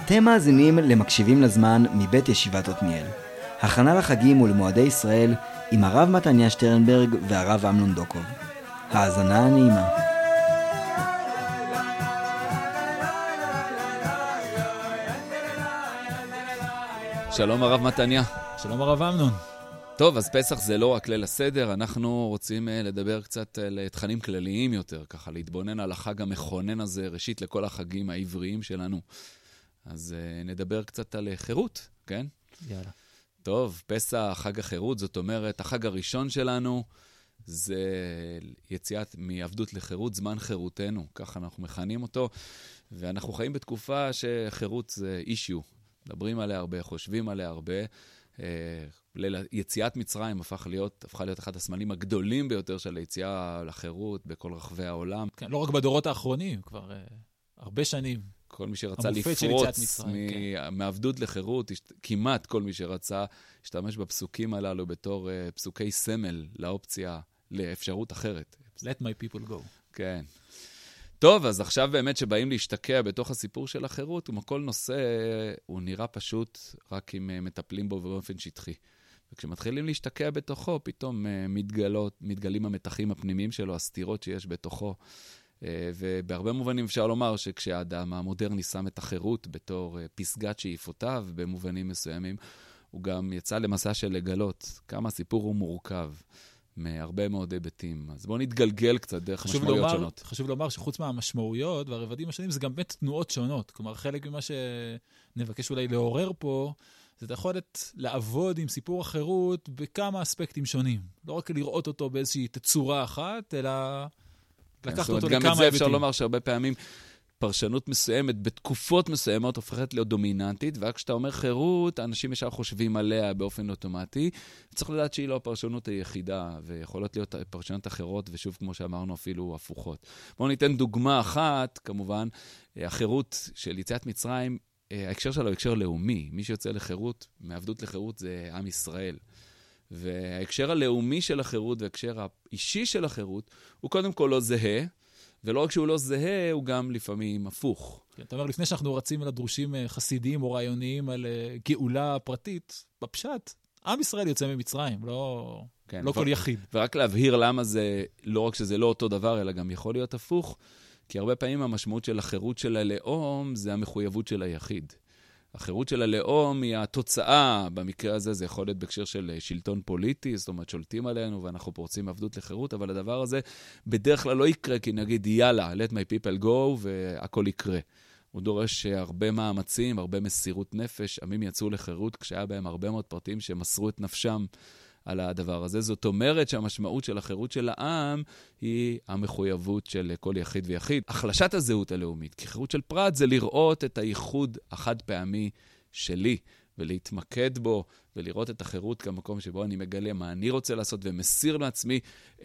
אתם מאזינים למקשיבים לזמן מבית ישיבת עתניאל. הכנה לחגים ולמועדי ישראל עם הרב מתניה שטרנברג והרב אמנון דוקוב. האזנה נעימה. שלום הרב מתניה. שלום הרב אמנון. טוב, אז פסח זה לא רק ליל הסדר, אנחנו רוצים לדבר קצת על תכנים כלליים יותר, ככה להתבונן על החג המכונן הזה, ראשית לכל החגים העבריים שלנו. אז נדבר קצת על חירות, כן? יאללה. טוב, פסח, חג החירות, זאת אומרת, החג הראשון שלנו זה יציאת מעבדות לחירות, זמן חירותנו, ככה אנחנו מכנים אותו, ואנחנו חיים בתקופה שחירות זה אישיו, מדברים עליה הרבה, חושבים עליה הרבה, יציאת מצרים הפכה להיות אחד הסמלים הגדולים ביותר של היציאה לחירות בכל רחבי העולם. כן, לא רק בדורות האחרונים, כבר הרבה שנים. כל מי שרצה לפרוץ מעבדות לחירות, כמעט כל מי שרצה, השתמש בפסוקים הללו בתור פסוקי סמל לאופציה, לאפשרות אחרת. Let my people go. כן. טוב, אז עכשיו באמת שבאים להשתקע בתוך הסיפור של החירות, כל נושא הוא נראה פשוט רק אם מטפלים בו באופן שטחי. וכשמתחילים להשתקע בתוכו, פתאום מתגלים המתחים הפנימיים שלו, הסתירות שיש בתוכו. ובהרבה מובנים אפשר לומר שכשהאדם המודרני שם את החירות בתור פסגת שאיפותיו, במובנים מסוימים, הוא גם יצא למסע של לגלות כמה הסיפור הוא מורכב. מהרבה מאוד היבטים. אז בואו נתגלגל קצת דרך משמעויות שונות. חשוב לומר שחוץ מהמשמעויות והרבדים השונים, זה גם באמת תנועות שונות. כלומר, חלק ממה שנבקש אולי לעורר פה, זה יכולת לעבוד עם סיפור החירות בכמה אספקטים שונים. לא רק לראות אותו באיזושהי תצורה אחת, אלא לקחת אותו לכמה היבטים. גם את זה אפשר לומר שהרבה פעמים פרשנות מסוימת, בתקופות מסוימות הופכת להיות דומיננטית, ורק כשאתה אומר חירות, האנשים ישר חושבים עליה באופן אוטומטי. צריך לדעת שהיא לא הפרשנות היחידה, ויכולות להיות פרשנות אחרות, ושוב, כמו שאמרנו, אפילו הפוכות. בואו ניתן דוגמה אחת, כמובן, החירות של יציאת מצרים, ההקשר שלו הוא הקשר לאומי. מי שיוצא לחירות, מעבדות לחירות, זה עם ישראל. וההקשר הלאומי של החירות, וההקשר האישי של החירות, הוא קודם כל לא זהה, ולא רק שהוא לא זהה, הוא גם לפעמים הפוך. כן, אתה אומר, לפני שאנחנו רצים על הדרושים חסידיים או רעיוניים על גאולה פרטית, בפשט, עם ישראל יוצא ממצרים, לא כל יחיד. ורק להבהיר למה זה, לא רק שזה לא אותו דבר, אלא גם יכול להיות הפוך, כי הרבה פעמים המשמעות של החירות של הלאום, זה המחויבות של היחיד. החירות של הלאום היא התוצאה, במקרה הזה זה יכול להיות בהקשר של שלטון פוליטי, זאת אומרת שולטים עלינו ואנחנו פורצים עבדות לחירות, אבל הדבר הזה בדרך כלל לא יקרה, כי נגיד יאללה, let my people go והכל יקרה. הוא דורש הרבה מאמצים, הרבה מסירות נפש, עמים יצאו לחירות כשהיה בהם הרבה מאוד פרטים שמסרו את נפשם על הדבר הזה. זאת אומרת שהמשמעות של החירות של העם היא המחויבות של כל יחיד ויחיד. החלשת הזהות הלאומית, כי חירות של פרט זה לראות את הייחוד החד פעמי שלי, ולהתמקד בו, ולראות את החירות כמקום שבו אני מגלה מה אני רוצה לעשות, ומסיר לעצמי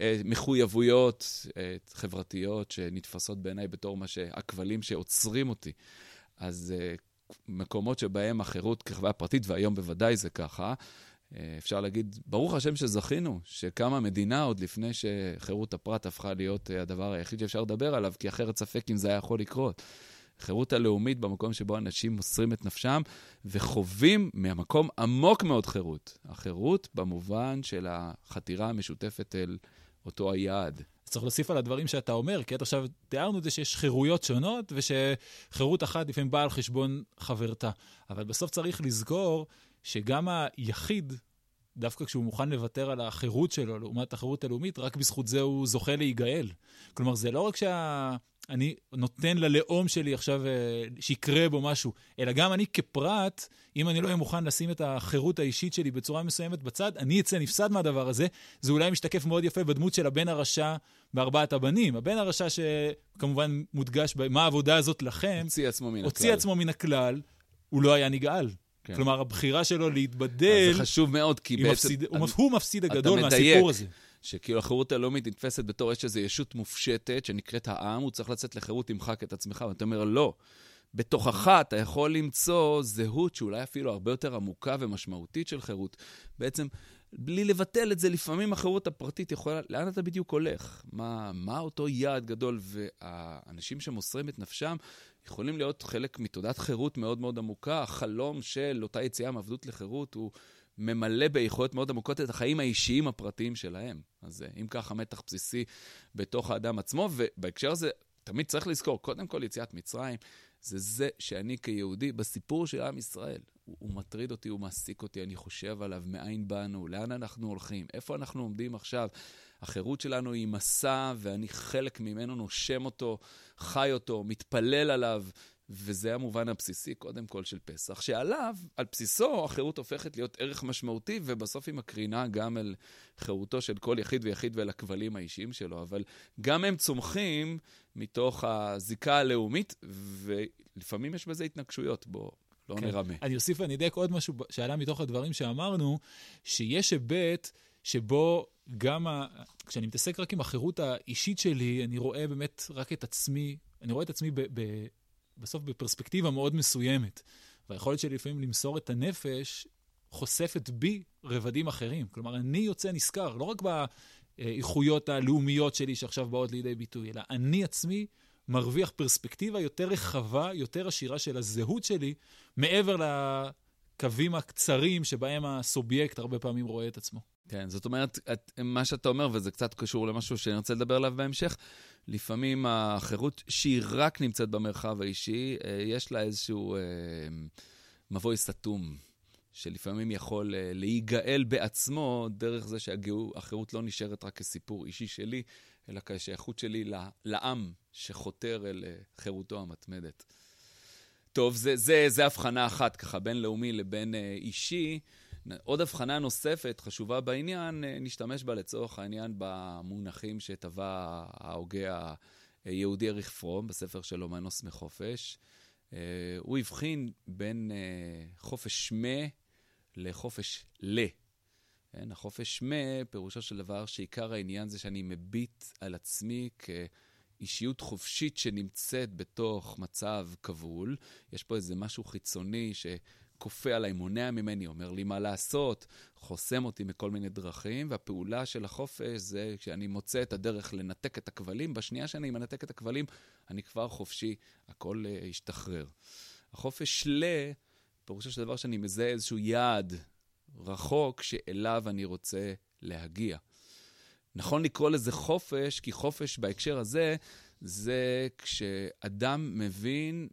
מחויבויות חברתיות שנתפסות בעיניי בתור הכבלים שעוצרים אותי. אז מקומות שבהם החירות כחוויה פרטית, והיום בוודאי זה ככה, אפשר להגיד, ברוך השם שזכינו, שקמה מדינה עוד לפני שחירות הפרט הפכה להיות הדבר היחיד שאפשר לדבר עליו, כי אחרת ספק אם זה היה יכול לקרות. חירות הלאומית במקום שבו אנשים מוסרים את נפשם, וחווים מהמקום עמוק מאוד חירות. החירות במובן של החתירה המשותפת אל אותו היעד. צריך להוסיף על הדברים שאתה אומר, כי עד עכשיו תיארנו את זה שיש חירויות שונות, ושחירות אחת לפעמים באה על חשבון חברתה. אבל בסוף צריך לזכור שגם היחיד, דווקא כשהוא מוכן לוותר על החירות שלו, לעומת החירות הלאומית, רק בזכות זה הוא זוכה להיגאל. כלומר, זה לא רק שאני נותן ללאום שלי עכשיו שיקרה בו משהו, אלא גם אני כפרט, אם אני לא אהיה מוכן לשים את החירות האישית שלי בצורה מסוימת בצד, אני אצא נפסד מהדבר הזה. זה אולי משתקף מאוד יפה בדמות של הבן הרשע בארבעת הבנים. הבן הרשע שכמובן מודגש מה העבודה הזאת לכם, הוציא עצמו מן הכלל, הוא לא היה נגאל. כן. כלומר, הבחירה שלו להתבדל, זה חשוב מאוד, כי בעצם הוא מפסיד הגדול מהסיפור הזה. שכאילו החירות הלאומית נתפסת בתור איזו ישות מופשטת, שנקראת העם, הוא צריך לצאת לחירות, תמחק את עצמך, ואתה אומר, לא. בתוכך אתה יכול למצוא זהות שאולי אפילו הרבה יותר עמוקה ומשמעותית של חירות. בעצם בלי לבטל את זה, לפעמים החירות הפרטית יכולה, לאן אתה בדיוק הולך? מה אותו יעד גדול? והאנשים שמוסרים את נפשם יכולים להיות חלק מתודעת חירות מאוד מאוד עמוקה. החלום של אותה יציאה מעבדות לחירות הוא ממלא ביכולות מאוד עמוקות את החיים האישיים הפרטיים שלהם. אז אם כך, המתח בסיסי בתוך האדם עצמו, ובהקשר הזה תמיד צריך לזכור, קודם כל יציאת מצרים, זה שאני כיהודי, בסיפור של עם ישראל, הוא מטריד אותי, הוא מעסיק אותי, אני חושב עליו, מאין באנו, לאן אנחנו הולכים, איפה אנחנו עומדים עכשיו. החירות שלנו היא מסע, ואני חלק ממנו נושם אותו, חי אותו, מתפלל עליו, וזה המובן הבסיסי, קודם כל, של פסח, שעליו, על בסיסו, החירות הופכת להיות ערך משמעותי, ובסוף היא מקרינה גם אל חירותו של כל יחיד ויחיד ואל הכבלים האישיים שלו, אבל גם הם צומחים מתוך הזיקה הלאומית, ולפעמים יש בזה התנגשויות, בו לא נרמה. אני אוסיף ואני אדייק עוד משהו שעלה מתוך הדברים שאמרנו, שיש היבט שבו גם, כשאני מתעסק רק עם החירות האישית שלי, אני רואה באמת רק את עצמי, אני רואה את עצמי בסוף בפרספקטיבה מאוד מסוימת. והיכולת שלי לפעמים למסור את הנפש חושפת בי רבדים אחרים. כלומר, אני יוצא נזכר, לא רק באיכויות הלאומיות שלי שעכשיו באות לידי ביטוי, אלא אני עצמי מרוויח פרספקטיבה יותר רחבה, יותר עשירה של הזהות שלי, מעבר לקווים הקצרים שבהם הסובייקט הרבה פעמים רואה את עצמו. כן, זאת אומרת, מה שאתה אומר, וזה קצת קשור למשהו שאני רוצה לדבר עליו בהמשך, לפעמים החירות שהיא רק נמצאת במרחב האישי, יש לה איזשהו מבוי סתום, שלפעמים יכול להיגאל בעצמו, דרך זה שהחירות לא נשארת רק כסיפור אישי שלי, אלא כשייכות שלי לעם שחותר אל חירותו המתמדת. טוב, זה הבחנה אחת, ככה, בין לאומי לבין אישי. עוד הבחנה נוספת, חשובה בעניין, נשתמש בה לצורך העניין במונחים שטבע ההוגה היהודי אריך פרום, בספר שלו מנוס מחופש. הוא הבחין בין חופש מה לחופש ל. החופש מה, פירושו של דבר שעיקר העניין זה שאני מביט על עצמי כאישיות חופשית שנמצאת בתוך מצב כבול. יש פה איזה משהו חיצוני כופה עליי, מונע ממני, אומר לי מה לעשות, חוסם אותי מכל מיני דרכים, והפעולה של החופש זה כשאני מוצא את הדרך לנתק את הכבלים, בשנייה שאני מנתק את הכבלים, אני כבר חופשי, הכל ישתחרר. החופש פירושו של דבר שאני מזהה איזשהו יעד רחוק שאליו אני רוצה להגיע. נכון לקרוא לזה חופש, כי חופש בהקשר הזה, זה כשאדם מבין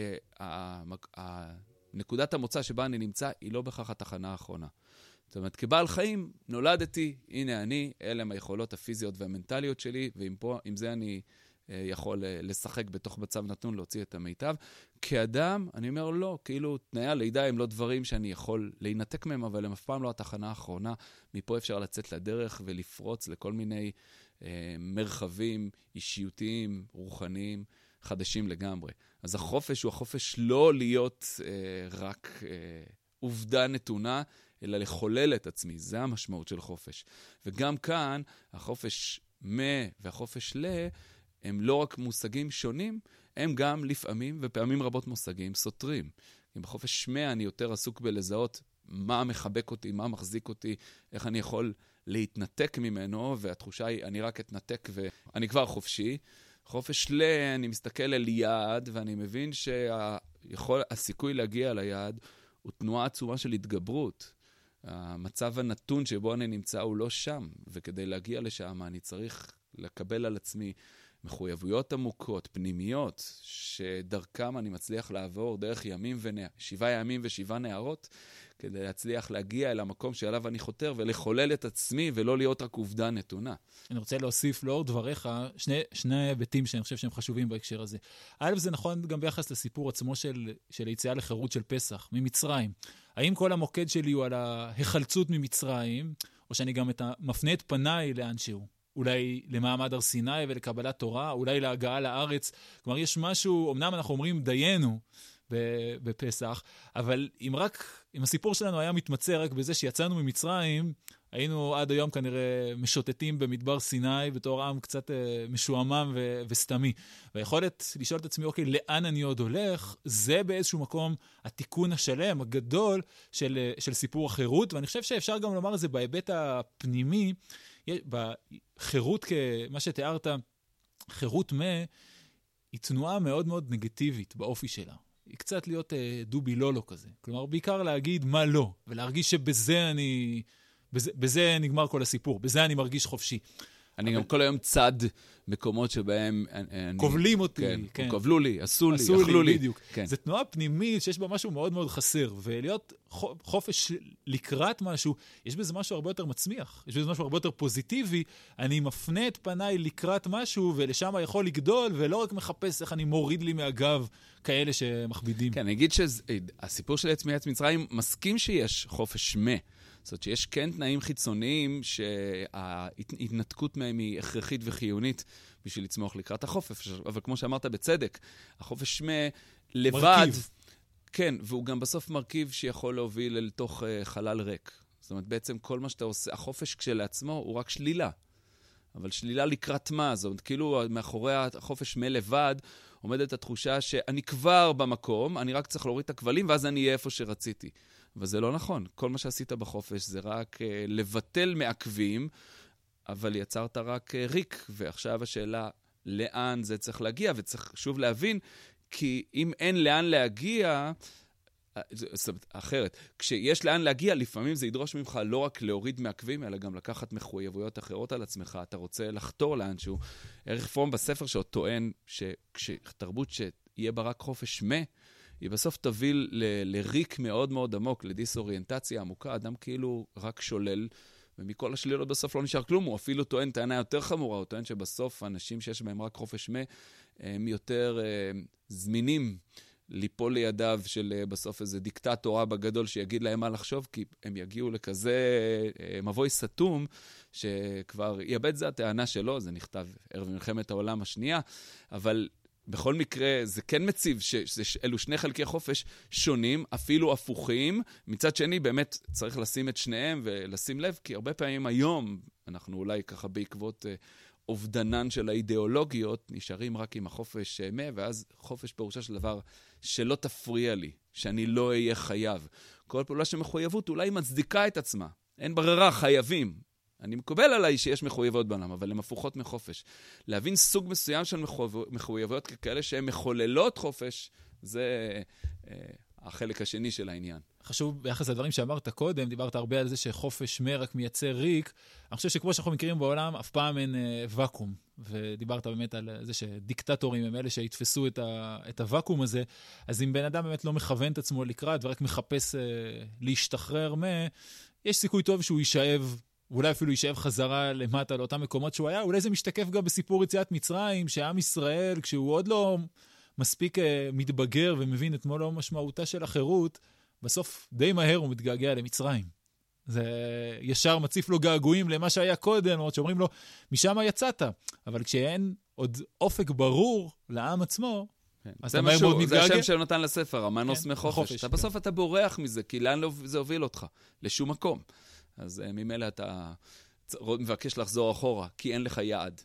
נקודת המוצא שבה אני נמצא היא לא בכך התחנה האחרונה. זאת אומרת, כבעל חיים נולדתי, הנה אני, אלה הם היכולות הפיזיות והמנטליות שלי, ועם זה אני יכול לשחק בתוך מצב נתון, להוציא את המיטב. כאדם, אני אומר לא, כאילו תנאי הלידה הם לא דברים שאני יכול להינתק מהם, אבל הם אף פעם לא התחנה האחרונה. מפה אפשר לצאת לדרך ולפרוץ לכל מיני מרחבים אישיותיים, רוחניים, חדשים לגמרי. אז החופש הוא החופש לא להיות רק עובדה נתונה, אלא לחולל את עצמי. זה המשמעות של חופש. וגם כאן, החופש והחופש הם לא רק מושגים שונים, הם גם לפעמים ופעמים רבות מושגים סותרים. אם בחופש אני יותר עסוק בלזהות מה מחבק אותי, מה מחזיק אותי, איך אני יכול להתנתק ממנו, והתחושה היא, אני רק אתנתק ואני כבר חופשי. חופש אני מסתכל על יעד, ואני מבין שהסיכוי להגיע ליעד הוא תנועה עצומה של התגברות. המצב הנתון שבו אני נמצא הוא לא שם, וכדי להגיע לשם אני צריך לקבל על עצמי מחויבויות עמוקות, פנימיות, שדרכם אני מצליח לעבור דרך 7 ימים ו7 נערות, כדי להצליח להגיע אל המקום שאליו אני חותר, ולחולל את עצמי, ולא להיות רק עובדה נתונה. אני רוצה להוסיף לאור דבריך, שני היבטים שאני חושב שהם חשובים בהקשר הזה. א', זה נכון גם ביחס לסיפור עצמו של היציאה לחירות של פסח, ממצרים. האם כל המוקד שלי הוא על ההחלצות ממצרים, או שאני גם מפנה את פניי לאנשהו? אולי למעמד הר סיני ולקבלת תורה, אולי להגעה לארץ. כלומר, יש משהו, אמנם אנחנו אומרים דיינו בפסח, אבל אם הסיפור שלנו היה מתמצא רק בזה שיצאנו ממצרים, היינו עד היום כנראה משוטטים במדבר סיני, בתור עם קצת משועמם וסתמי. והיכולת לשאול את עצמי, אוקיי, לאן אני עוד הולך? זה באיזשהו מקום התיקון השלם, הגדול של סיפור החירות, ואני חושב שאפשר גם לומר את זה בהיבט הפנימי, בחירות כמה שתיארת, חירות היא תנועה מאוד מאוד נגטיבית באופי שלה. היא קצת להיות דובי לולו כזה. כלומר, בעיקר להגיד מה לא, ולהרגיש בזה נגמר כל הסיפור, בזה אני מרגיש חופשי. אני גם כל היום צד מקומות שבהם... קובלים אותי. כן, קובלו לי, עשו לי, אכלו לי. בדיוק. זו תנועה פנימית שיש בה משהו מאוד מאוד חסר, ולהיות חופש לקראת משהו, יש בזה משהו הרבה יותר מצמיח, יש בזה משהו הרבה יותר פוזיטיבי, אני מפנה את פניי לקראת משהו, ולשם יכול לגדול, ולא רק מחפש איך אני מוריד לי מהגב כאלה שמכבידים. כן, אני אגיד שהסיפור של יציאת מצרים מסכים שיש חופש זאת אומרת שיש כן תנאים חיצוניים שההתנתקות מהם היא הכרחית וחיונית בשביל לצמוח לקראת החופש. אבל כמו שאמרת בצדק, החופש לבד... מרכיב. כן, והוא גם בסוף מרכיב שיכול להוביל אל תוך חלל ריק. זאת אומרת, בעצם כל מה שאתה עושה, החופש כשלעצמו הוא רק שלילה. אבל שלילה לקראת מה? זאת אומרת, כאילו מאחורי החופש לבד עומדת התחושה שאני כבר במקום, אני רק צריך להוריד את הכבלים ואז אני אהיה איפה שרציתי. וזה לא נכון. כל מה שעשית בחופש זה רק לבטל מעכבים, אבל יצרת רק ריק. ועכשיו השאלה, לאן זה צריך להגיע? וצריך שוב להבין, כי אם אין לאן להגיע, אחרת, כשיש לאן להגיע, לפעמים זה ידרוש ממך לא רק להוריד מעכבים, אלא גם לקחת מחויבויות אחרות על עצמך. אתה רוצה לחתור לאנשהו. ערך פרום בספר שעוד טוען שתרבות שיהיה בה רק חופש היא בסוף תוביל לריק מאוד מאוד עמוק, לדיסאוריינטציה עמוקה, אדם כאילו רק שולל, ומכל השלילות בסוף לא נשאר כלום, הוא אפילו טוען טענה יותר חמורה, הוא טוען שבסוף אנשים שיש בהם רק חופש הם יותר זמינים ליפול לידיו של בסוף איזה דיקטטור אבא גדול שיגיד להם מה לחשוב, כי הם יגיעו לכזה מבוי סתום, שכבר יאבד זה הטענה שלו, זה נכתב ערב מלחמת העולם השנייה, אבל בכל מקרה, זה כן מציב שאלו שני חלקי חופש שונים, אפילו הפוכים. מצד שני, באמת צריך לשים את שניהם ולשים לב, כי הרבה פעמים היום, אנחנו אולי ככה בעקבות אובדנן של האידיאולוגיות, נשארים רק עם החופש ואז חופש פירושה של דבר שלא תפריע לי, שאני לא אהיה חייב. כל פעולה שמחויבות אולי מצדיקה את עצמה. אין ברירה, חייבים. אני מקבל עליי שיש מחויבות בעולם, אבל הן הפוכות מחופש. להבין סוג מסוים של מחויבויות כאלה שהן מחוללות חופש, זה החלק השני של העניין. חשוב, ביחס לדברים שאמרת קודם, דיברת הרבה על זה שחופש רק מייצר ריק. אני חושב שכמו שאנחנו מכירים בעולם, אף פעם אין וקום. ודיברת באמת על זה שדיקטטורים הם אלה שיתפסו את הוואקום הזה. אז אם בן אדם באמת לא מכוון את עצמו לקראת ורק מחפש להשתחרר יש סיכוי טוב שהוא יישאב, ואולי אפילו יישאב חזרה למטה לאותם מקומות שהוא היה. אולי זה משתקף גם בסיפור יציאת מצרים, שעם ישראל, כשהוא עוד לא מספיק מתבגר ומבין את מלוא משמעותה של החירות, בסוף די מהר הוא מתגעגע למצרים. זה ישר מציף לו געגועים למה שהיה קודם, עוד שאומרים לו, משם יצאת. אבל כשאין עוד אופק ברור לעם עצמו, זה השם שנותן לספר, המנוס מחופש. בסוף אתה בורח מזה, כי לאן זה הוביל אותך? לשום מקום. אז ממילא אתה מבקש לחזור אחורה, כי אין לך יעד.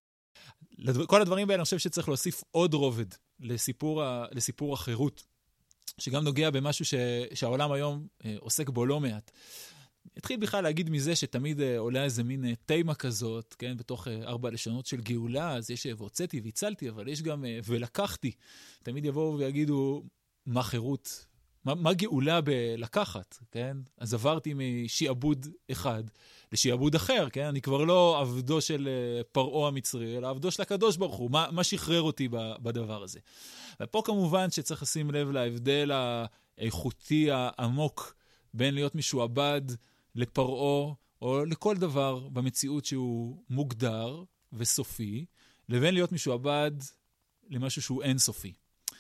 כל הדברים האלה, אני חושב שצריך להוסיף עוד רובד לסיפור החירות, שגם נוגע במשהו שהעולם היום עוסק בו לא מעט. התחיל בכלל להגיד מזה שתמיד עולה איזה מין תימה כזאת, כן, בתוך 4 לשונות של גאולה, אז יש והוצאתי והצלתי, אבל יש גם ולקחתי. תמיד יבואו ויגידו, מה חירות? מה גאולה בלקחת, כן? אז עברתי משעבוד אחד לשעבוד אחר, כן? אני כבר לא עבדו של פרעה המצרי, אלא עבדו של הקדוש ברוך הוא. מה שחרר אותי בדבר הזה? ופה כמובן שצריך לשים לב להבדל האיכותי העמוק בין להיות משועבד לפרעה או לכל דבר במציאות שהוא מוגדר וסופי, לבין להיות משועבד למשהו שהוא אינסופי.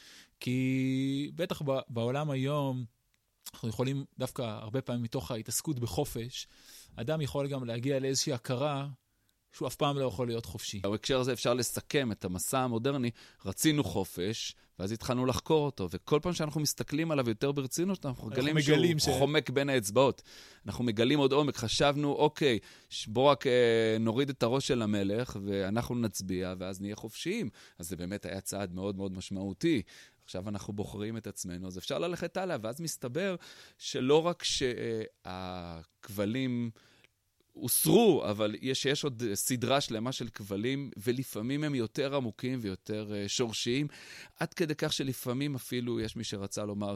כי בטח בעולם היום, אנחנו יכולים דווקא הרבה פעמים מתוך ההתעסקות בחופש, אדם יכול גם להגיע לאיזושהי הכרה שהוא אף פעם לא יכול להיות חופשי. בהקשר הזה אפשר לסכם את המסע המודרני, רצינו חופש, ואז התחלנו לחקור אותו, וכל פעם שאנחנו מסתכלים עליו יותר ברצינות, אנחנו מגלים שהוא חומק בין האצבעות. אנחנו מגלים עוד עומק, חשבנו, אוקיי, בוא רק נוריד את הראש של המלך, ואנחנו נצביע, ואז נהיה חופשיים. אז זה באמת היה צעד מאוד מאוד משמעותי. עכשיו אנחנו בוחרים את עצמנו, אז אפשר ללכת עליה, ואז מסתבר שלא רק שהכבלים הוסרו, אבל יש עוד סדרה שלמה של כבלים, ולפעמים הם יותר עמוקים ויותר שורשיים, עד כדי כך שלפעמים אפילו יש מי שרצה לומר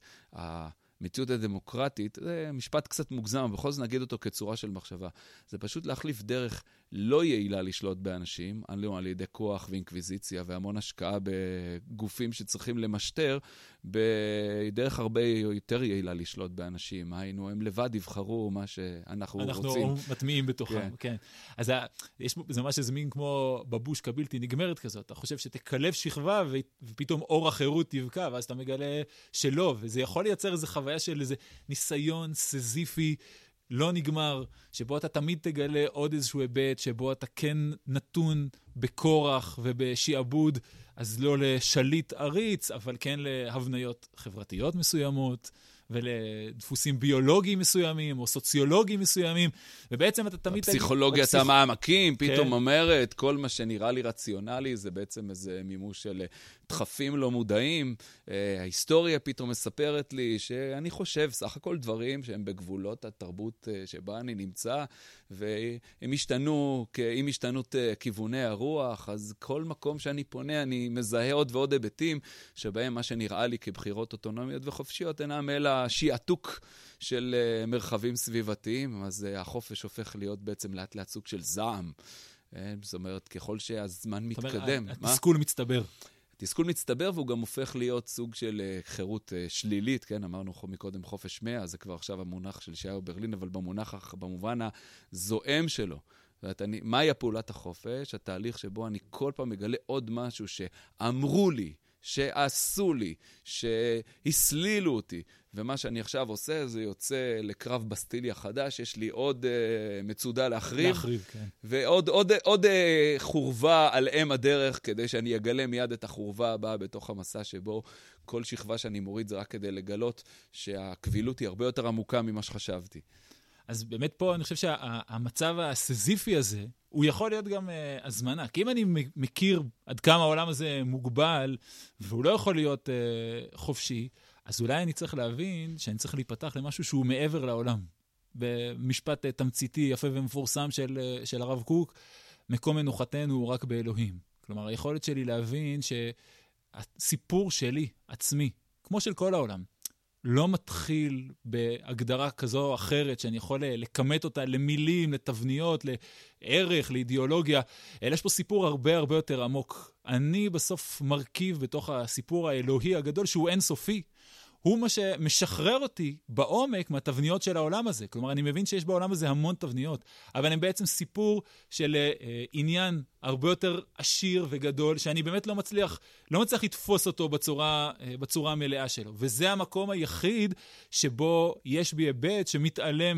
המציאות הדמוקרטית, זה משפט קצת מוגזם, בכל זאת נגיד אותו כצורה של מחשבה. זה פשוט להחליף דרך לא יעילה לשלוט באנשים, על ידי כוח ואינקוויזיציה, והמון השקעה בגופים שצריכים למשטר, בדרך הרבה יותר יעילה לשלוט באנשים. היינו, הם לבד יבחרו מה שאנחנו רוצים. אנחנו מטמיעים בתוכם, כן. אז זה מה שזה מין כמו בבושקה בלתי נגמרת כזאת. אתה חושב שתקלב שכבה ופתאום אור החירות יבקע, ואז אתה מגלה שלא, וזה יכול לייצר איזו חוויה של איזה ניסיון סזיפי, לא נגמר, שבו אתה תמיד תגלה עוד איזשהו היבט, שבו אתה כן נתון בכורח ובשיעבוד, אז לא לשליט עריץ, אבל כן להבניות חברתיות מסוימות, ולדפוסים ביולוגיים מסוימים, או סוציולוגיים מסוימים, ובעצם אתה תמיד... הפסיכולוגיית המעמקים, פתאום אומרת, כל מה שנראה לי רציונלי, זה בעצם איזה מימוש של דחפים לא מודעים. ההיסטוריה פתאום מספרת לי שאני חושב, סך הכל דברים שהם בגבולות התרבות שבה אני נמצא, והם השתנו, עם השתנות כיווני הרוח, אז כל מקום שאני פונה, אני מזהה עוד ועוד היבטים, שבהם מה שנראה לי כבחירות אוטונומיות וחופשיות, אינם אלא שיעתוק של מרחבים סביבתיים, אז החופש הופך להיות בעצם לאט לאט סוג של זעם. זאת אומרת, ככל שהזמן מתקדם. התסכול מצטבר. התסכול מצטבר, והוא גם הופך להיות סוג של חירות שלילית, כן? אמרנו מקודם חופש 100, זה כבר עכשיו המונח של ישעיהו ברלין, אבל במובן הזועם שלו. מהי פעולת החופש? התהליך שבו אני כל פעם מגלה עוד משהו שאמרו לי, שעשו לי, שהסלילו אותי, ומה שאני עכשיו עושה זה יוצא לקרב בסטיליה חדש, יש לי עוד מצודה להחריב, כן. ועוד חורבה על אם הדרך, כדי שאני אגלה מיד את החורבה הבאה בתוך המסע שבו כל שכבה שאני מוריד זה רק כדי לגלות שהקבילות היא הרבה יותר עמוקה ממה שחשבתי. אז באמת פה אני חושב שהמצב הסזיפי הזה, הוא יכול להיות גם הזמנה. כי אם אני מכיר עד כמה העולם הזה מוגבל, והוא לא יכול להיות חופשי, אז אולי אני צריך להבין שאני צריך להיפתח למשהו שהוא מעבר לעולם. במשפט תמציתי יפה ומפורסם של הרב קוק, מקום מנוחתנו הוא רק באלוהים. כלומר, היכולת שלי להבין שהסיפור שלי, עצמי, כמו של כל העולם, לא מתחיל בהגדרה כזו או אחרת שאני יכול לקמת אותה למילים, לתבניות, לערך, לאידיאולוגיה, אלא יש פה סיפור הרבה הרבה יותר עמוק. אני בסוף מרכיב בתוך הסיפור האלוהי הגדול שהוא אינסופי. הוא מה שמשחרר אותי בעומק מהתבניות של העולם הזה. כלומר, אני מבין שיש בעולם הזה המון תבניות, אבל הם בעצם סיפור של עניין הרבה יותר עשיר וגדול, שאני באמת לא מצליח לתפוס אותו בצורה המלאה שלו. וזה המקום היחיד שבו יש בי היבט שמתעלם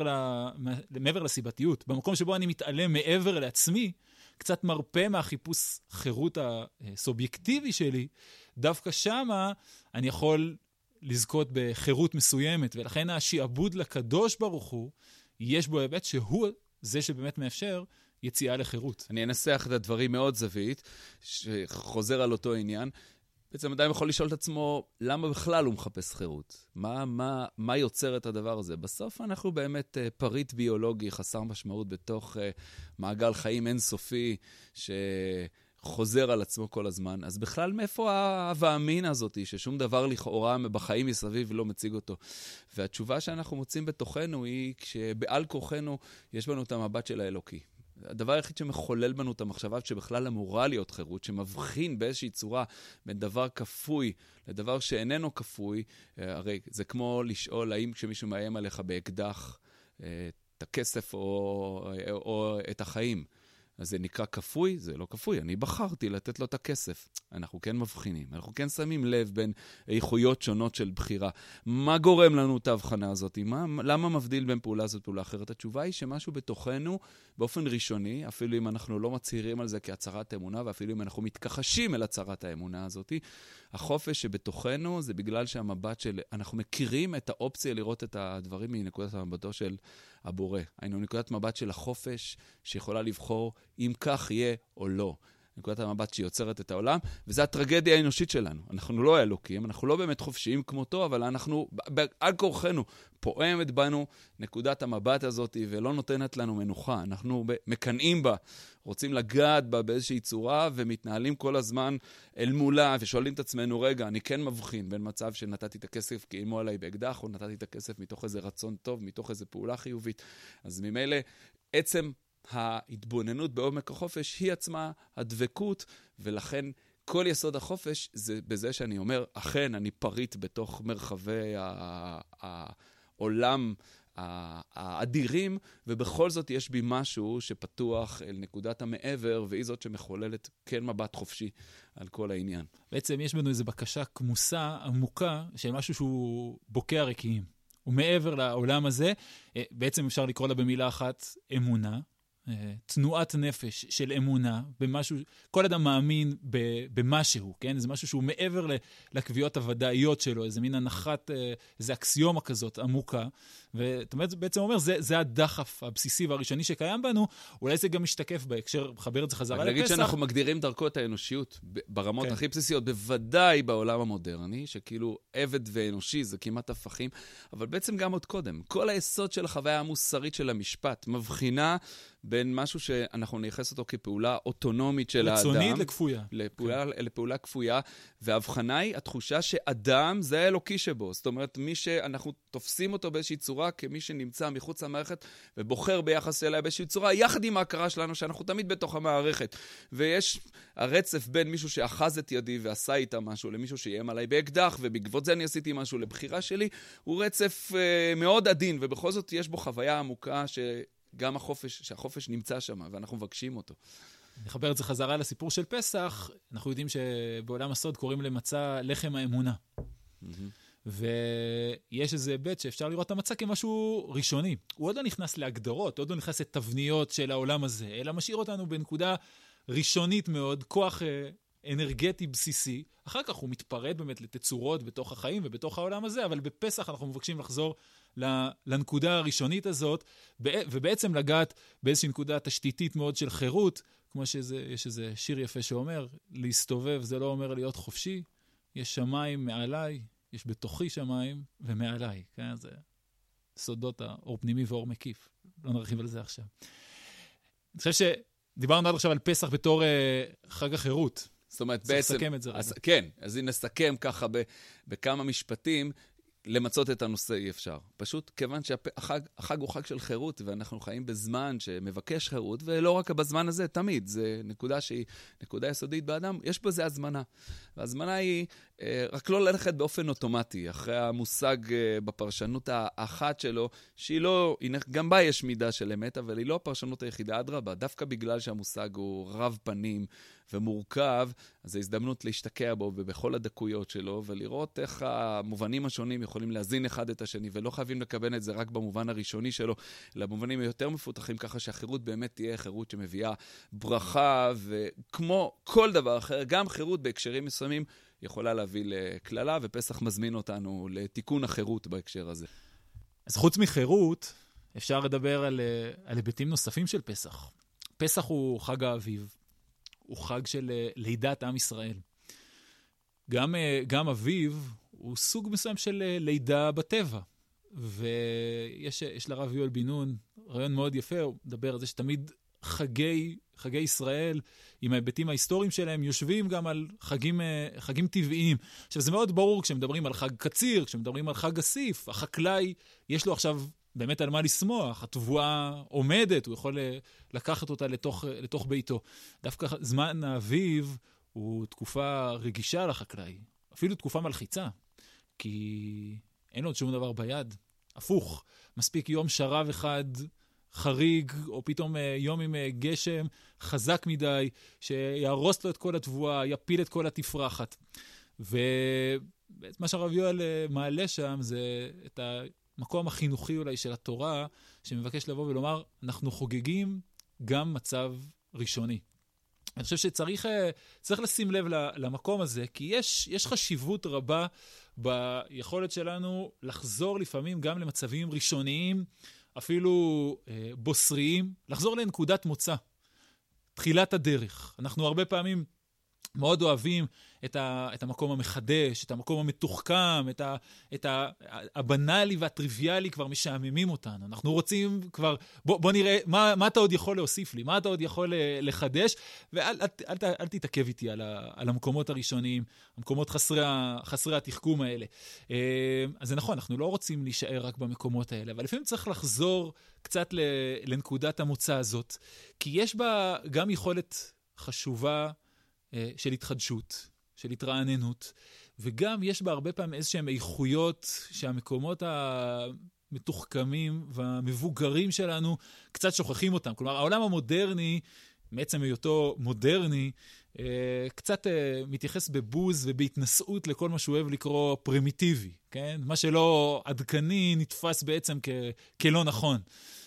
מעבר לסיבתיות. במקום שבו אני מתעלם מעבר לעצמי, קצת מרפא מהחיפוש חירות הסובייקטיבי שלי, דווקא שמה אני יכול לזכות בחירות מסוימת, ולכן השיעבוד לקדוש ברוך הוא, יש בו היבט שהוא זה שבאמת מאפשר יציאה לחירות. אני אנסח את הדברים מאוד זווית, שחוזר על אותו עניין. בעצם אדם יכול לשאול את עצמו, למה בכלל הוא מחפש חירות? מה יוצר את הדבר הזה? בסוף אנחנו באמת פריט ביולוגי חסר משמעות בתוך מעגל חיים אינסופי, חוזר על עצמו כל הזמן, אז בכלל מאיפה האמין הזאת, ששום דבר לכאורה בחיים מסביב לא מציג אותו? והתשובה שאנחנו מוצאים בתוכנו היא, כשבעל כוחנו יש בנו את המבט של האלוקי. הדבר היחיד שמחולל בנו את המחשבה שבכלל אמורה להיות חירות, שמבחין באיזושהי צורה בין דבר כפוי לדבר שאיננו כפוי, הרי זה כמו לשאול האם כשמישהו מאיים עליך באקדח את הכסף או את החיים. אז זה נקרא כפוי? זה לא כפוי, אני בחרתי לתת לו את הכסף. אנחנו כן מבחינים, אנחנו כן שמים לב בין איכויות שונות של בחירה. מה גורם לנו את ההבחנה הזאת? למה מבדיל בין פעולה הזאת ופעולה אחרת? התשובה היא שמשהו בתוכנו, באופן ראשוני, אפילו אם אנחנו לא מצהירים על זה כהצהרת אמונה, ואפילו אם אנחנו מתכחשים אל הצהרת האמונה הזאת, החופש שבתוכנו זה בגלל שהמבט של, אנחנו מכירים את האופציה לראות את הדברים מנקודת המבטו של הבורא. היינו נקודת מבט של החופש שיכולה לבחור אם כך יהיה או לא. נקודת המבט שיוצרת את העולם, וזו הטרגדיה האנושית שלנו. אנחנו לא אלוקים, אנחנו לא באמת חופשיים כמותו, אבל אנחנו, על כורחנו, פועמת בנו נקודת המבט הזאת, ולא נותנת לנו מנוחה. אנחנו מקנאים בה, רוצים לגעת בה באיזושהי צורה, ומתנהלים כל הזמן אל מולה, ושואלים את עצמנו, רגע, אני כן מבחין בין מצב שנתתי את הכסף כי אימו עליי באקדח, או נתתי את הכסף מתוך איזה רצון טוב, מתוך איזה פעולה חיובית. אז ממילא, עצם ההתבוננות בעומק החופש היא עצמה הדבקות, ולכן כל יסוד החופש זה בזה שאני אומר, אכן אני פריט בתוך מרחבי העולם האדירים, ובכל זאת יש בי משהו שפתוח אל נקודת המעבר, והיא זאת שמחוללת כן מבט חופשי על כל העניין. בעצם יש בנו איזו בקשה כמוסה עמוקה של משהו שהוא בוקע רקיעים. ומעבר לעולם הזה, בעצם אפשר לקרוא לה במילה אחת אמונה, תנועת נפש של אמונה במשהו, כל אדם מאמין במשהו, כן? זה משהו שהוא מעבר לקביעות הוודאיות שלו, איזה מין הנחת, איזה אקסיומה כזאת עמוקה, ואת אומרת, בעצם אומר, זה הדחף הבסיסי והראשוני שקיים בנו, אולי זה גם משתקף בהקשר, מחבר את זה חזרה לפסח. להגיד שאנחנו מגדירים דרכו את האנושיות ברמות הכי בסיסיות, בוודאי בעולם המודרני, שכאילו עבד ואנושי זה כמעט הפכים, אבל בעצם גם עוד קודם, כל היסוד של החוויה המוסרית של המשפט, מבחינה בין משהו שאנחנו נייחס אותו כפעולה אוטונומית של האדם. רצונית לכפויה. לפעולה כפויה, וההבחנה היא התחושה שאדם זה האלוקי שבו. זאת אומרת, מי שאנחנו תופסים אותו באיזושהי צורה, כמי שנמצא מחוץ למערכת, ובוחר ביחס אליה באיזושהי צורה, יחד עם ההכרה שלנו שאנחנו תמיד בתוך המערכת. ויש הרצף בין מישהו שאחז את ידי ועשה איתה משהו, למישהו שאיים עליי באקדח, ובעקבות זה אני עשיתי משהו לבחירה שלי, הוא רצף מאוד עדין, ובכל זאת יש בו חוויה עמוקה גם שהחופש נמצא שם, ואנחנו מבקשים אותו. נחבר את זה חזרה לסיפור של פסח, אנחנו יודעים שבעולם הסוד קוראים למצה לחם האמונה. ויש איזה היבט שאפשר לראות את המצה כמשהו ראשוני. הוא עוד לא נכנס להגדרות, עוד לא נכנס לתבניות של העולם הזה, אלא משאיר אותנו בנקודה ראשונית מאוד, כוח אנרגטי בסיסי. אחר כך הוא מתפרד באמת לתצורות בתוך החיים ובתוך העולם הזה, אבל בפסח אנחנו מבקשים לחזור לנקודה הראשונית הזאת, ובעצם לגעת באיזושהי נקודה תשתיתית מאוד של חירות, כמו שיש איזה שיר יפה שאומר, להסתובב זה לא אומר להיות חופשי, יש שמיים מעליי, יש בתוכי שמיים ומעליי, כן? זה סודות האור פנימי ואור מקיף, לא נרחיב על זה עכשיו. אני חושב שדיברנו עד עכשיו על פסח בתור חג החירות. זאת אומרת, בעצם... נסכם את זה רגע. כן, אז נסכם ככה בכמה משפטים, למצות את הנושא אי אפשר. פשוט כיוון שהחג הוא חג של חירות, ואנחנו חיים בזמן שמבקש חירות, ולא רק בזמן הזה, תמיד. זה נקודה שהיא נקודה יסודית באדם. יש בזה הזמנה. והזמנה היא רק לא ללכת באופן אוטומטי, אחרי המושג בפרשנות האחת שלו, שהיא לא, גם בה יש מידה של אמת, אבל היא לא הפרשנות היחידה, אדרבה. דווקא בגלל שהמושג הוא רב פנים ומורכב, אז זו הזדמנות להשתקע בו ובכל הדקויות שלו, ולראות איך המובנים השונים יכולים להזין אחד את השני, ולא חייבים לקבל את זה רק במובן הראשוני שלו, אלא במובנים יותר מפותחים, ככה שהחירות באמת תהיה חירות שמביאה ברכה, וכמו כל דבר אחר, גם חירות בהקשרים מסוימים יכולה להביא לכללה, ופסח מזמין אותנו לתיקון החירות בהקשר הזה. אז חוץ מחירות, אפשר לדבר על היבטים נוספים של פסח. פסח הוא חג האביב. הוא חג של לידת עם ישראל. גם אביב הוא סוג מסוים של לידה בטבע. ויש לרב יואל בן נון רעיון מאוד יפה, הוא מדבר על זה שתמיד חגי ישראל, עם ההיבטים ההיסטוריים שלהם, יושבים גם על חגים טבעיים. עכשיו, זה מאוד ברור כשמדברים על חג קציר, כשמדברים על חג אסיף, החקלאי, יש לו עכשיו באמת על מה לשמוח, התבואה עומדת, הוא יכול לקחת אותה לתוך ביתו. דווקא זמן האביב הוא תקופה רגישה לחקלאי, אפילו תקופה מלחיצה, כי אין לו עוד שום דבר ביד. הפוך, מספיק יום שרב אחד חריג, או פתאום יום עם גשם חזק מדי, שיהרוס לו את כל התבואה, יפיל את כל התפרחת. ומה שהרב יואל מעלה שם זה את המקום החינוכי אולי של התורה, שמבקש לבוא ולומר, אנחנו חוגגים גם מצב ראשוני. אני חושב שצריך לשים לב למקום הזה, כי יש חשיבות רבה ביכולת שלנו לחזור לפעמים גם למצבים ראשוניים, אפילו בוסריים, לחזור לנקודת מוצא, תחילת הדרך. אנחנו הרבה פעמים מאוד אוהבים את המקום המחדש, את המקום המתוחכם, את הבנאלי והטריוויאלי כבר משעממים אותנו. אנחנו רוצים כבר, בוא נראה, מה אתה עוד יכול להוסיף לי? מה אתה עוד יכול לחדש? ואל תתעכב איתי על המקומות הראשוניים, המקומות חסרי התחכום האלה. אז זה נכון, אנחנו לא רוצים להישאר רק במקומות האלה, אבל לפעמים צריך לחזור קצת לנקודת המוצא הזאת, כי יש בה גם יכולת חשובה של התחדשות, של התרעננות, וגם יש בה הרבה פעמים איזשהם איכויות שהמקומות המתוחכמים והמבוגרים שלנו קצת שוכחים אותם. כלומר, העולם המודרני, מעצם היותו מודרני, קצת מתייחס בבוז ובהתנסות לכל מה שהוא אוהב לקרוא פרימיטיבי, כן? מה שלא עדכני נתפס בעצם כלא נכון.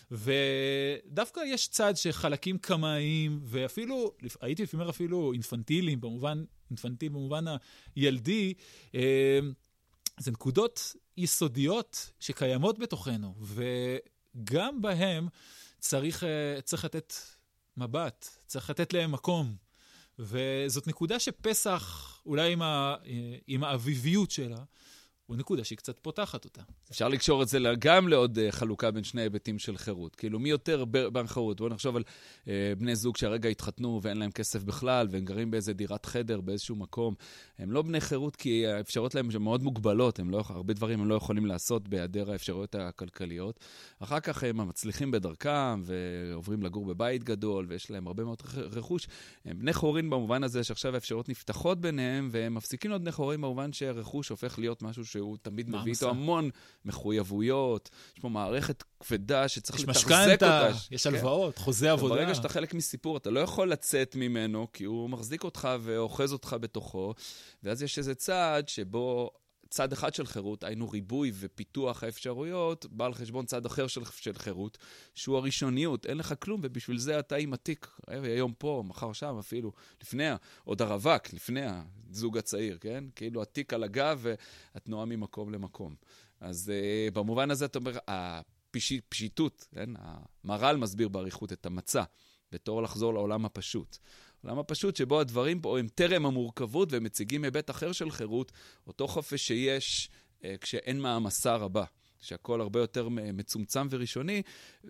ודווקא יש צד שחלקים קמאיים, ואפילו, הייתי לפעמים אפילו אינפנטיליים, אינפנטיל במובן הילדי, זה נקודות יסודיות שקיימות בתוכנו, וגם בהם צריך לתת מבט, צריך לתת להם מקום. וזאת נקודה שפסח, אולי עם האביביות שלה, הוא נקודה שהיא קצת פותחת אותה. אפשר לקשור את זה גם לעוד חלוקה בין שני היבטים של חירות. כאילו, מי יותר בחירות? בואו נחשוב על בני זוג שהרגע התחתנו ואין להם כסף בכלל, והם גרים באיזה דירת חדר, באיזשהו מקום. הם לא בני חירות כי האפשרויות להם מאוד מוגבלות, הרבה דברים הם לא יכולים לעשות בהיעדר האפשרויות הכלכליות. אחר כך הם מצליחים בדרכם, ועוברים לגור בבית גדול, ויש להם הרבה מאוד רכוש. הם בני חורין במובן הזה שעכשיו האפשרויות נפתחות ביניהם, והם מפסיקים להיות בני חורין במובן שהרכוש הופך להיות משהו שהוא תמיד מביא איתו המון מחויבויות, יש פה מערכת כבדה שצריך לתחזק אותה. יש הלוואות, חוזה עבודה. ברגע שאתה חלק מסיפור, אתה לא יכול לצאת ממנו, כי הוא מחזיק אותך ואוחז אותך בתוכו, ואז יש איזה צד שבו צד אחד של חירות, היינו ריבוי ופיתוח האפשרויות, בא על חשבון צד אחר של חירות, שהוא הראשוניות, אין לך כלום, ובשביל זה אתה עם התיק, היום פה, מחר שם אפילו, לפני, עוד הרווק, לפני הזוג הצעיר, כן? כאילו התיק על הגב, והתנועה ממקום למקום. אז במובן הזה, אתה אומר, הפשיטות, כן? המר"ל מסביר בעריכות את המצע, בתור לחזור לעולם הפשוט. העולם הפשוט שבו הדברים פה הם טרם המורכבות ומציגים היבט אחר של חירות, אותו חופש שיש כשאין מעמסה רבה, שהכל הרבה יותר מצומצם וראשוני,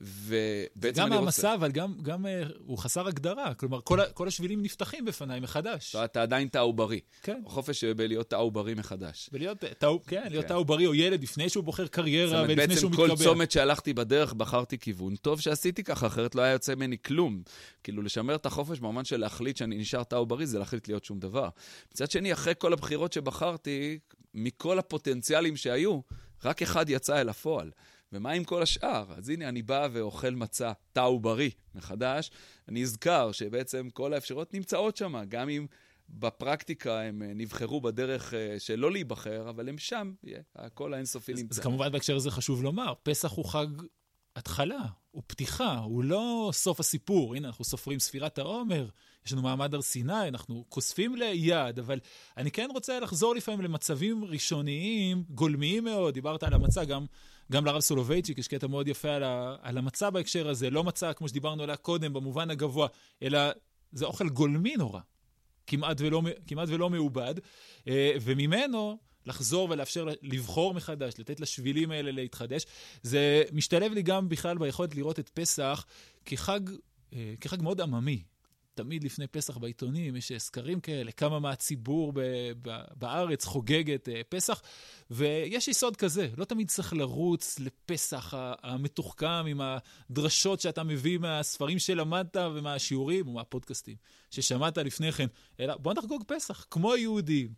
ובעצם גם מעמסה, אבל גם הוא חסר הגדרה, כלומר כל השבילים נפתחים בפניי מחדש. אתה עדיין תאו בריא. כן. החופש בלהיות תאו בריא מחדש. להיות תאו בריא או ילד לפני שהוא בוחר קריירה ולפני שהוא מתקבל. בעצם כל צומת שהלכתי בדרך בחרתי כיוון. טוב שעשיתי ככה, אחרת לא היה יוצא ממני כלום. כאילו לשמר את החופש במובן של להחליט שאני נשאר תאו בריא, זה להחליט להיות שום דבר. מצד שני, אחרי כל הבחירות שבחרתי, מכל הפוטנציאלים שהיו, רק אחד יצא אל הפועל. ומה עם כל השאר? אז הנה, אני בא ואוכל מצה תאו בריא מחדש. אני אזכר שבעצם כל האפשרויות נמצאות שם, גם אם בפרקטיקה הם נבחרו בדרך שלא להיבחר, אבל הם שם, הכל האינסופי נמצא. אז כמובן בהקשר הזה חשוב לומר, פסח הוא חג התחלה, הוא פתיחה, הוא לא סוף הסיפור. הנה, אנחנו סופרים ספירת העומר, יש לנו מעמד הר סיני, אנחנו כוספים ליד, אבל אני כן רוצה לחזור לפעמים למצבים ראשוניים, גולמיים מאוד. דיברת על המצע, גם לרב סולובייצ'יק, יש קטע מאוד יפה על המצע בהקשר הזה, לא מצע כמו שדיברנו עליה קודם, במובן הגבוה, אלא זה אוכל גולמי נורא, כמעט ולא מעובד, וממנו לחזור ולאפשר לבחור מחדש, לתת לשבילים האלה להתחדש. זה משתלב לי גם בכלל ביכולת לראות את פסח כחג מאוד עממי. תמיד לפני פסח בעיתונים יש סקרים כאלה, כמה מהציבור בארץ חוגג את פסח, ויש יסוד כזה, לא תמיד צריך לרוץ לפסח המתוחכם עם הדרשות שאתה מביא מהספרים שלמדת ומהשיעורים ומהפודקאסטים ששמעת לפני כן, אלא בוא נחגוג פסח, כמו היהודים,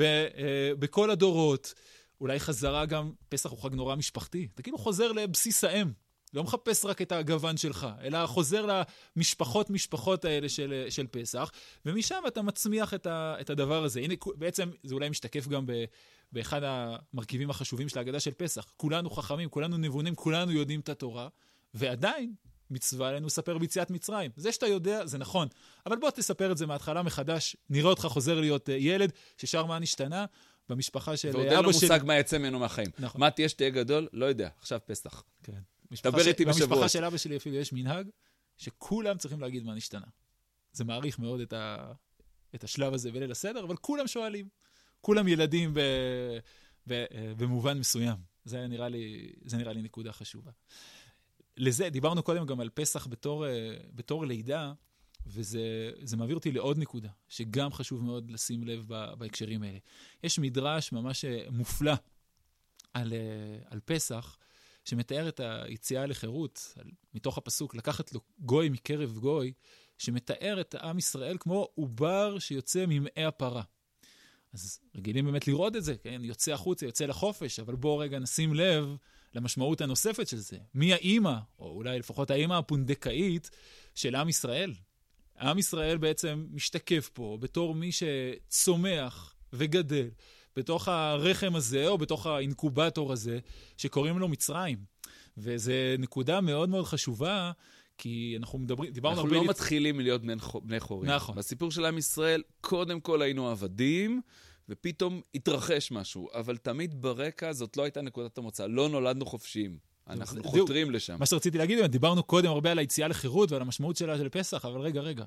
בכל הדורות. אולי חזרה גם, פסח הוא חג נורא משפחתי, אתה כאילו חוזר לבסיס האם, לא מחפש רק את הגוון שלך, אלא חוזר למשפחות האלה של פסח, ומשם אתה מצמיח את הדבר הזה. הנה, בעצם זה אולי משתקף גם באחד המרכיבים החשובים של ההגדה של פסח. כולנו חכמים, כולנו נבונים, כולנו יודעים את התורה, ועדיין מצווה עלינו לספר ביציאת מצרים. זה שאתה יודע, זה נכון. אבל בוא תספר את זה מההתחלה מחדש, נראה אותך חוזר להיות ילד ששר מה נשתנה במשפחה של אבא שלי. ועוד אין לו מושג מה יצא ממנו מהחיים. נכון. מה תהיה שתהיה גדול? לא יודע, עכשיו פסח. כן. דבר איתי בשבועות. במשפחה של אבא שלי אפילו יש מנהג שכולם צריכים להגיד מה נשתנה. זה מעריך מאוד את השלב הזה בליל הסדר, אבל כולם שואלים. כולם ילדים במובן מסוים. זה נראה לי נקודה חשובה. לזה, דיברנו קודם גם על פסח בתור לידה, וזה מעביר אותי לעוד נקודה, שגם חשוב מאוד לשים לב בהקשרים האלה. יש מדרש ממש מופלא על פסח, שמתאר את היציאה לחירות, מתוך הפסוק, לקחת לו גוי מקרב גוי, שמתאר את עם ישראל כמו עובר שיוצא ממעי הפרה. אז רגילים באמת לראות את זה, כן? יוצא החוצה, יוצא לחופש, אבל בואו רגע נשים לב למשמעות הנוספת של זה. מי האמא, או אולי לפחות האמא הפונדקאית של עם ישראל? עם ישראל בעצם משתקף פה בתור מי שצומח וגדל בתוך הרחם הזה, או בתוך האינקובטור הזה, שקוראים לו מצרים. וזו נקודה מאוד מאוד חשובה, כי אנחנו דיברנו הרבה... אנחנו לא מתחילים להיות בני חורים. נכון. בסיפור של עם ישראל, קודם כל היינו עבדים, ופתאום התרחש משהו. אבל תמיד ברקע זאת לא הייתה נקודת המוצא. לא נולדנו חופשיים. אנחנו חותרים לשם. מה שרציתי להגיד, דיברנו קודם הרבה על היציאה לחירות ועל המשמעות שלה של פסח, אבל רגע.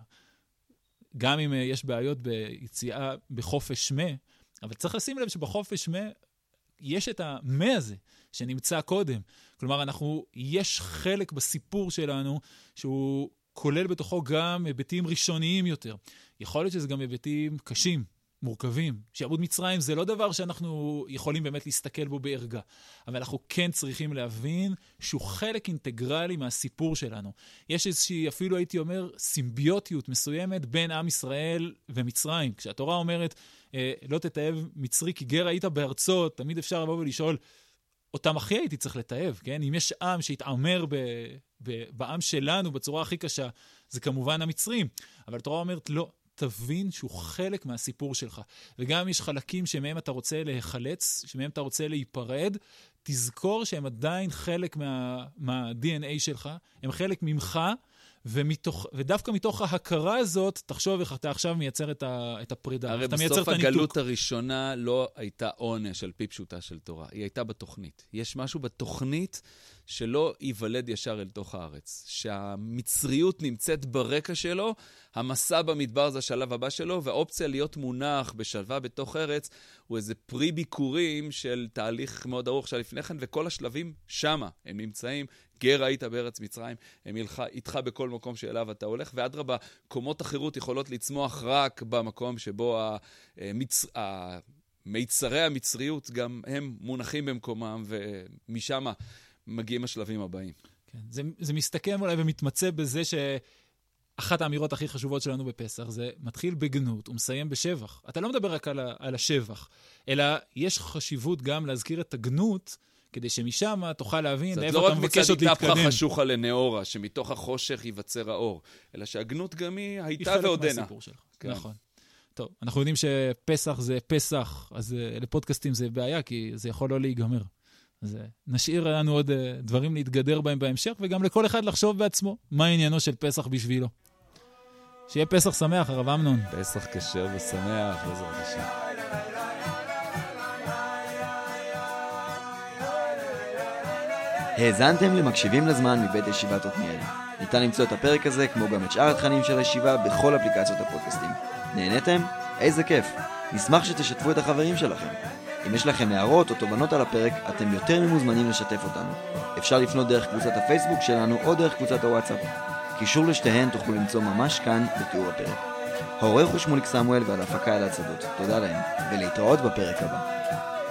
גם אם יש בעיות ביציאה בחופש מה, אבל צריך לשים לב שבחופש מה יש את המה הזה שנמצא קודם. כלומר, יש חלק בסיפור שלנו שהוא כולל בתוכו גם היבטים ראשוניים יותר. יכול להיות שזה גם היבטים קשים, מורכבים. שעבוד מצרים זה לא דבר שאנחנו יכולים באמת להסתכל בו בערגה. אבל אנחנו כן צריכים להבין שהוא חלק אינטגרלי מהסיפור שלנו. יש איזושהי, אפילו הייתי אומר, סימביוטיות מסוימת בין עם ישראל ומצרים. כשהתורה אומרת, לא תתאהב מצרי כי גר היית בארצו, תמיד אפשר לבוא ולשאול, אותם הכי הייתי צריך לתאהב, כן? אם יש עם שהתעמר בעם שלנו בצורה הכי קשה, זה כמובן המצרים. אבל התורה אומרת, לא, תבין שהוא חלק מהסיפור שלך. וגם אם יש חלקים שמהם אתה רוצה להיחלץ, שמהם אתה רוצה להיפרד, תזכור שהם עדיין חלק מה-DNA שלך, הם חלק ממך, ודווקא מתוך ההכרה הזאת, תחשוב איך אתה עכשיו מייצר את הפרידה. הרי בסוף הגלות הראשונה לא הייתה עונש על פי פשוטה של תורה, היא הייתה בתוכנית. יש משהו בתוכנית שלא ייוולד ישר אל תוך הארץ. שהמצריות נמצאת ברקע שלו, המסע במדבר זה השלב הבא שלו, והאופציה להיות מונח בשלווה בתוך ארץ, הוא איזה פרי ביקורים של תהליך מאוד ארוך שלפני כן, וכל השלבים שמה, הם נמצאים, גר היית בארץ מצרים, הם איתך בכל מקום שאליו אתה הולך, ועד רבה, קומות החירות יכולות לצמוח רק במקום שבו מיצרי המצריות גם הם מונחים במקומם, ומשם מגיעים השלבים הבאים. כן, זה מסתכם אולי ומתמצא בזה שאחת האמירות הכי חשובות שלנו בפסח, זה מתחיל בגנות ומסיים בשבח. אתה לא מדבר רק על השבח, אלא יש חשיבות גם להזכיר את הגנות, כדי שמשם תוכל להבין לאיפה אתה מבקש עוד להתקדם. זאת לא רק מצד איתה חשוכה לנאורה, שמתוך החושך ייווצר האור, אלא שהגנות גם היא הייתה ועודנה. היא חלק מהסיפור שלך, כן. נכון. טוב, אנחנו יודעים שפסח זה פסח, אז לפודקאסטים זה בעיה, כי זה יכול לא להיגמר. אז נשאיר לנו עוד דברים להתגדר בהם בהמשך, וגם לכל אחד לחשוב בעצמו מה העניינו של פסח בשבילו. שיהיה פסח שמח, הרב אמנון. פסח כשר ושמח, בעזרת השם. האזנתם למקשיבים לזמן מבית ישיבת עתניאל. ניתן למצוא את הפרק הזה, כמו גם את שאר התכנים של הישיבה, בכל אפליקציות הפודקאסטים. נהניתם? איזה כיף! נשמח שתשתפו את החברים שלכם. אם יש לכם הערות או תובנות על הפרק, אתם יותר ממוזמנים לשתף אותנו. אפשר לפנות דרך קבוצת הפייסבוק שלנו או דרך קבוצת הוואטסאפ. קישור לשתיהן תוכלו למצוא ממש כאן בתיאור הפרק. העורך הוא שמוליק סמואל ועל ההפקה אלעד שדות. תודה להם, ולהתראות בפרק הבא.